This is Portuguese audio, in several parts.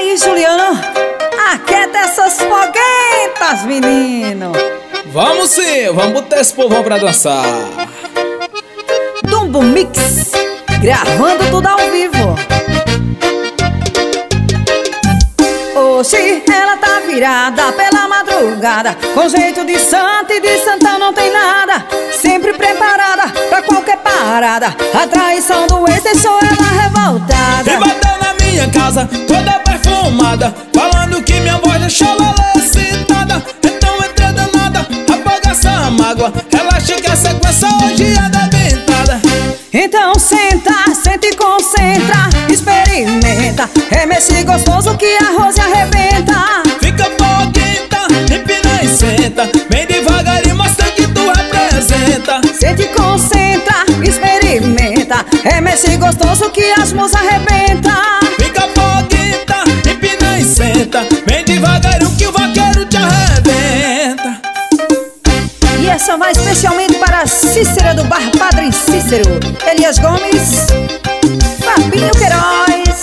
aí, Juliano, aquieta essas foguetas, menino. Vamos sim, vamos botar esse povão pra dançar. Dumbo Mix, gravando tudo ao vivo. Hoje ela tá virada pela madrugada, com jeito de santa e de santa não tem nada. Sempre preparada pra qualquer parada, a traição do ex deixou ela revoltada. E bateu na minha casa, toda perfumada, falando que minha voz deixou ela excitada. Então entrei danada, apaga essa mágoa, relaxa que a sequência hoje é debentada. Então senta, senta e concentra, experimenta, remexe gostoso que a Rose arrebenta. Fica foguenta, empina e senta, bem devagarinho mostra que tu representa. Senta e concentra, experimenta, remexe gostoso que as musas arrebenta. Fica foguenta, empina e senta, bem devagarinho que o vaqueiro te arrebenta. E essa vai especialmente para Cícera do Bar Padre Cícero, Elias Gomes, Fabinho Queiroz.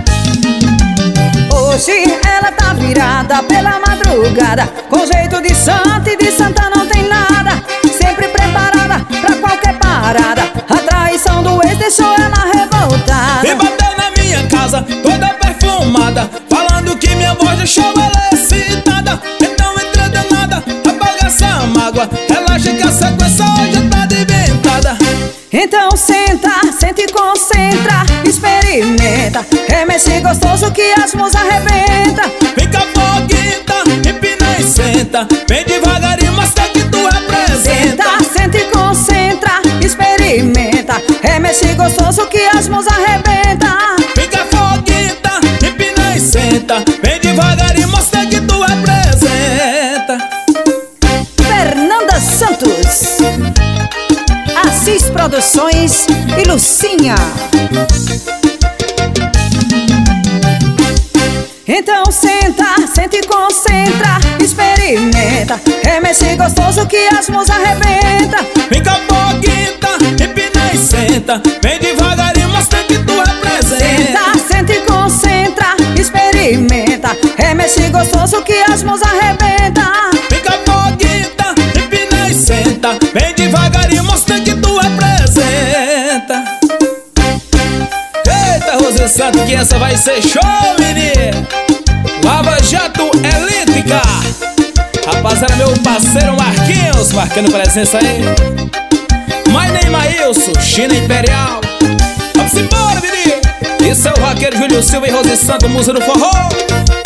Hoje ela tá virada pela madrugada, com jeito de santa e de santa não tem nada. Sempre preparada pra qualquer parada, a traição do ex deixou ela revoltada. E bateu na minha casa, toda perfumada, falando que minha voz deixou ela excitada. Então entrei danada, apaga essa mágoa, relaxa que a sequência hoje tá debentada. Então senta, senta e concentra, experimenta, remexe gostoso que as musas arrebenta. Fica foguenta, empina e senta, bem devagarinho mostra que tu representa. Senta, senta e concentra, experimenta, remexe gostoso que as musas arrebenta. Fica foguenta, empina e senta, bem devagarinho mostra que tu representa. Fernanda Santos, Assis Produções e Lucinha. Então senta, senta e concentra, experimenta, remexe gostoso que as musas arrebenta. Fica foguenta, empina e senta, bem devagarinho mostra que tu representa. Senta, senta e concentra, experimenta, remexe gostoso que as musas arrebenta. Fica foguenta, empina e senta, bem devagarinho mostra que tu representa. Eita, Rose Santo, que essa vai ser show, menino. Lava Jato Elítica, rapaziada, meu parceiro Marquinhos, marcando presença aí. My name Maílson, China Imperial. Vamos embora, menino. Isso é o vaqueiro Júlio Silva e Rose Santo, musa do forró.